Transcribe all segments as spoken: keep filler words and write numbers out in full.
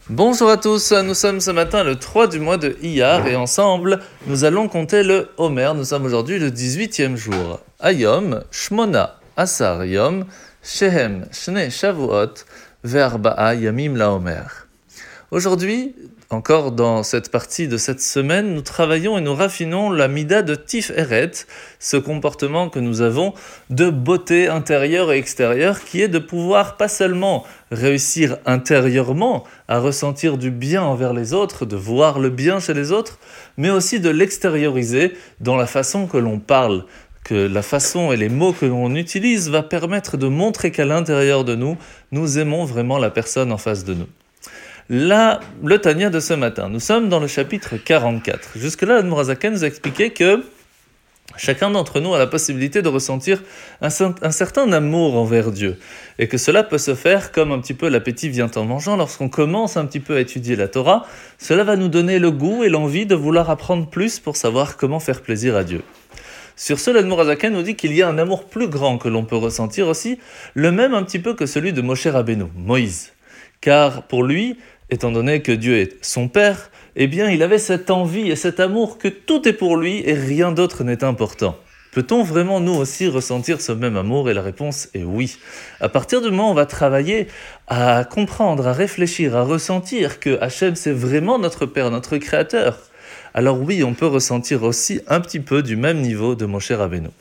Bonjour à tous, nous sommes ce matin le trois du mois de Iyar et ensemble nous allons compter le Homer. Nous sommes aujourd'hui le dix-huitième jour. Ayom, Shmona, Asar Yom, Shehem, Shne Shavuot, Verba'a Yamim la Homer. Aujourd'hui, encore dans cette partie de cette semaine, nous travaillons et nous raffinons la mida de Tiferet, ce comportement que nous avons de beauté intérieure et extérieure, qui est de pouvoir pas seulement réussir intérieurement à ressentir du bien envers les autres, de voir le bien chez les autres, mais aussi de l'extérioriser dans la façon que l'on parle, que la façon et les mots que l'on utilise va permettre de montrer qu'à l'intérieur de nous, nous aimons vraiment la personne en face de nous. Là, le Tanya de ce matin, nous sommes dans le chapitre quarante-quatre. Jusque-là, l'Admor HaZaken nous a expliqué que chacun d'entre nous a la possibilité de ressentir un, un certain amour envers Dieu. Et que cela peut se faire comme un petit peu l'appétit vient en mangeant. Lorsqu'on commence un petit peu à étudier la Torah, cela va nous donner le goût et l'envie de vouloir apprendre plus pour savoir comment faire plaisir à Dieu. Sur ce, l'Admor HaZaken nous dit qu'il y a un amour plus grand que l'on peut ressentir aussi, le même un petit peu que celui de Moshe Rabbeinu, Moïse. Car pour lui, étant donné que Dieu est son Père, eh bien il avait cette envie et cet amour que tout est pour lui et rien d'autre n'est important. Peut-on vraiment nous aussi ressentir ce même amour? Et la réponse est oui. À partir du moment où on va travailler à comprendre, à réfléchir, à ressentir que Hachem c'est vraiment notre Père, notre Créateur, alors oui, on peut ressentir aussi un petit peu du même niveau de Moshe Rabbeinu.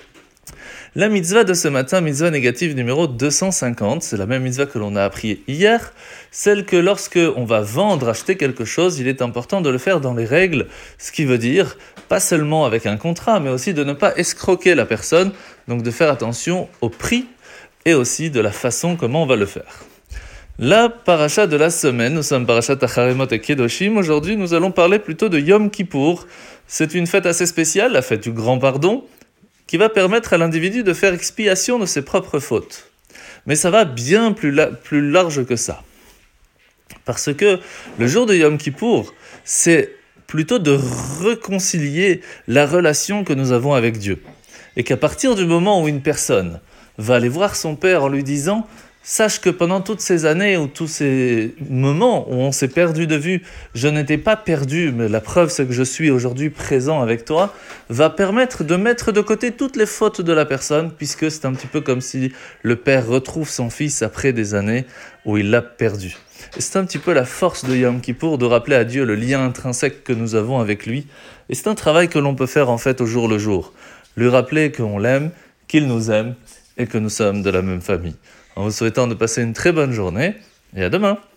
La mitzvah de ce matin, mitzvah négative numéro deux cent cinquante, c'est la même mitzvah que l'on a appris hier, celle que lorsque on va vendre, acheter quelque chose, il est important de le faire dans les règles, ce qui veut dire pas seulement avec un contrat, mais aussi de ne pas escroquer la personne, donc de faire attention au prix et aussi de la façon comment on va le faire. La paracha de la semaine, nous sommes parachat Acharemot et Kedoshim, aujourd'hui nous allons parler plutôt de Yom Kippour. C'est une fête assez spéciale, la fête du grand pardon, qui va permettre à l'individu de faire expiation de ses propres fautes. Mais ça va bien plus, la, plus large que ça. Parce que le jour de Yom Kippour, c'est plutôt de réconcilier la relation que nous avons avec Dieu. Et qu'à partir du moment où une personne va aller voir son père en lui disant « Sache que pendant toutes ces années ou tous ces moments où on s'est perdu de vue, je n'étais pas perdu, mais la preuve c'est que je suis aujourd'hui présent avec toi », va permettre de mettre de côté toutes les fautes de la personne, puisque c'est un petit peu comme si le père retrouve son fils après des années où il l'a perdu. Et c'est un petit peu la force de Yom Kippour de rappeler à Dieu le lien intrinsèque que nous avons avec lui. Et c'est un travail que l'on peut faire en fait au jour le jour. Lui rappeler qu'on l'aime, qu'il nous aime et que nous sommes de la même famille. En vous souhaitant de passer une très bonne journée et à demain.